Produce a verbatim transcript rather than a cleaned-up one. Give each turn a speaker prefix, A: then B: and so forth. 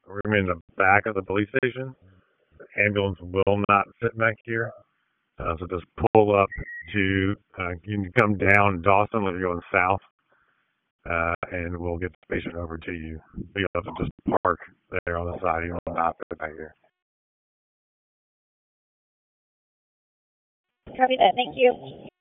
A: We're in the back of the police station. The ambulance will not sit back here. Uh, so just pull up to, uh, you can come down Dawson if you're going south, uh, and we'll get the patient over to you. You'll have to just park there on the side. You will not sit back here.
B: Copy that. Thank you.